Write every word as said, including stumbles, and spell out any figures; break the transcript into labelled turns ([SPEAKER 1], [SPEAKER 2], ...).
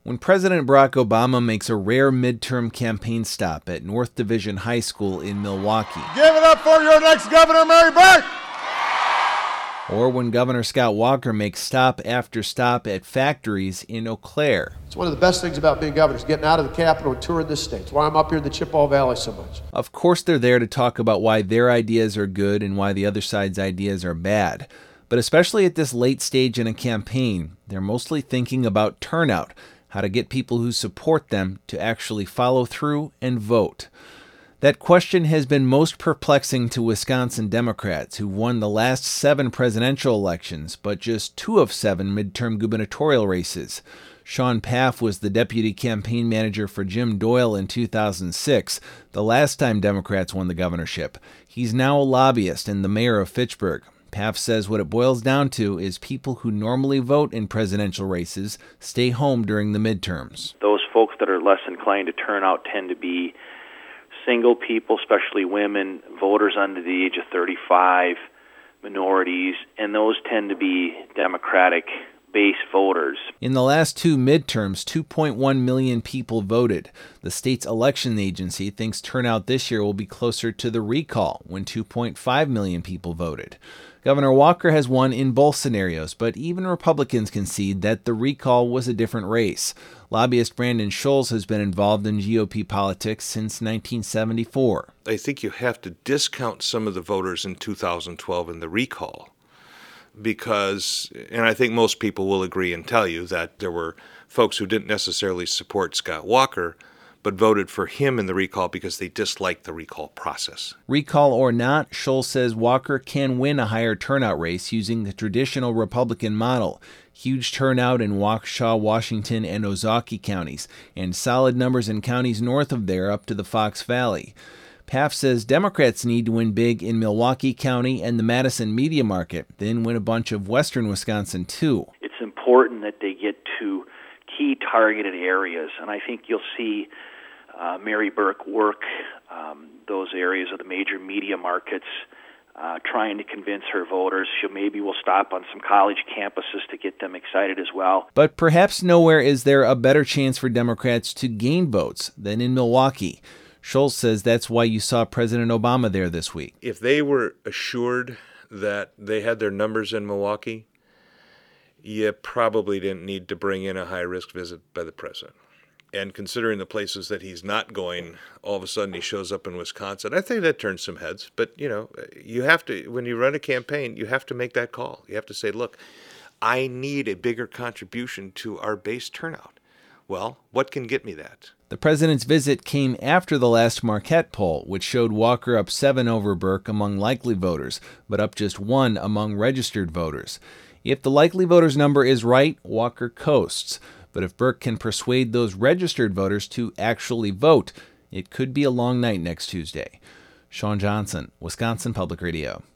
[SPEAKER 1] When President Barack Obama makes a rare midterm campaign stop at North Division High School in Milwaukee.
[SPEAKER 2] Give it up for your next governor, Mary Burke!
[SPEAKER 1] Or when Governor Scott Walker makes stop after stop at factories in Eau Claire.
[SPEAKER 3] It's one of the best things about being governor is getting out of the Capitol and touring this state. It's why I'm up here in the Chippewa Valley so much.
[SPEAKER 1] Of course they're there to talk about why their ideas are good and why the other side's ideas are bad. But especially at this late stage in a campaign, they're mostly thinking about turnout, how to get people who support them to actually follow through and vote. That question has been most perplexing to Wisconsin Democrats, who won the last seven presidential elections, but just two of seven midterm gubernatorial races. Sean Paff was the deputy campaign manager for Jim Doyle in two thousand six, the last time Democrats won the governorship. He's now a lobbyist and the mayor of Fitchburg. Paff says what it boils down to is people who normally vote in presidential races stay home during the midterms.
[SPEAKER 4] Those folks that are less inclined to turn out tend to be single people, especially women, voters under the age of thirty-five, minorities, and those tend to be Democratic base voters.
[SPEAKER 1] In the last two midterms, two point one million people voted. The state's election agency thinks turnout this year will be closer to the recall, when two point five million people voted. Governor Walker has won in both scenarios, but even Republicans concede that the recall was a different race. Lobbyist Brandon Scholes has been involved in G O P politics since nineteen seventy-four.
[SPEAKER 5] I think you have to discount some of the voters in two thousand twelve in the recall because, and I think most people will agree and tell you that there were folks who didn't necessarily support Scott Walker, but voted for him in the recall because they disliked the recall process.
[SPEAKER 1] Recall or not, Scholes says Walker can win a higher turnout race using the traditional Republican model. Huge turnout in Waukesha, Washington, and Ozaukee counties, and solid numbers in counties north of there up to the Fox Valley. Paff says Democrats need to win big in Milwaukee County and the Madison media market, then win a bunch of western Wisconsin too.
[SPEAKER 4] It's important that they get to key targeted areas, and I think you'll see Uh, Mary Burke work um, those areas of the major media markets, uh, trying to convince her voters. She maybe will stop on some college campuses to get them excited as well.
[SPEAKER 1] But perhaps nowhere is there a better chance for Democrats to gain votes than in Milwaukee. Scholes says that's why you saw President Obama there this week.
[SPEAKER 5] If they were assured that they had their numbers in Milwaukee, you probably didn't need to bring in a high-risk visit by the president. And considering the places that he's not going, all of a sudden he shows up in Wisconsin. I think that turns some heads. But, you know, you have to, when you run a campaign, you have to make that call. You have to say, look, I need a bigger contribution to our base turnout. Well, what can get me that?
[SPEAKER 1] The president's visit came after the last Marquette poll, which showed Walker up seven over Burke among likely voters, but up just one among registered voters. If the likely voters number is right, Walker coasts. But if Burke can persuade those registered voters to actually vote, it could be a long night next Tuesday. Sean Johnson, Wisconsin Public Radio.